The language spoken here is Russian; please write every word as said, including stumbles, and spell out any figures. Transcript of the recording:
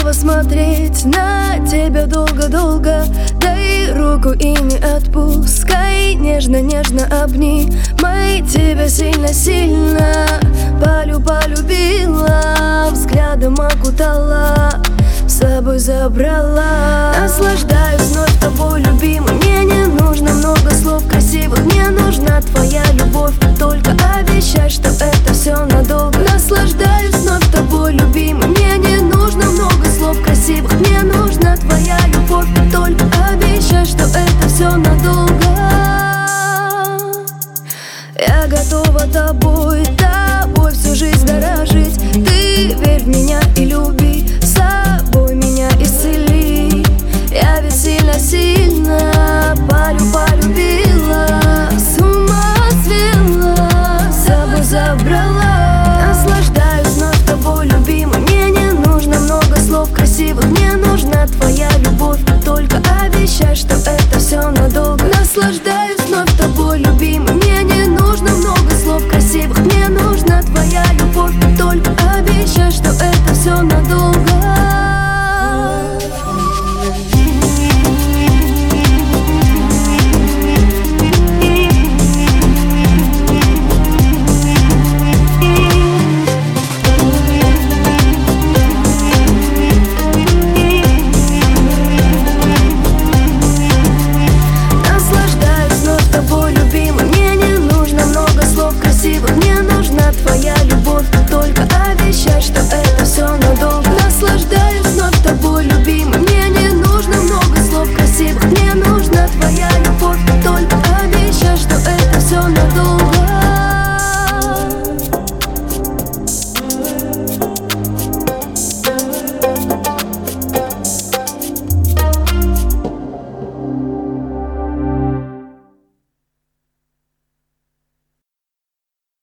готова смотреть на тебя долго-долго. Дай руку и не отпускай, нежно-нежно обнимай тебя сильно-сильно. Полю полюбила, взглядом окутала, с собой забрала. Наслаждаюсь вновь тобой, любимый. Мне не нужно много слов красивых, мне нужна твоя любовь. Только обещай, что это все надолго. Наслаждаюсь вновь тобой, любимый. Мне не нужно много слов красивых, мне нужна твоя любовь. Только обещай, что это все надолго. Я готова тобой, тобой всю жизнь дорожить. Ты верь в меня и люби, с собой меня исцели. Я ведь сильно-сильно полю полюбила, с ума свела, с собой забрала. Наслаждаюсь вновь тобой, любимый. Мне не нужно много слов красивых, мне нужна твоя любовь. Только обещай, что это все надолго. Наслаждаюсь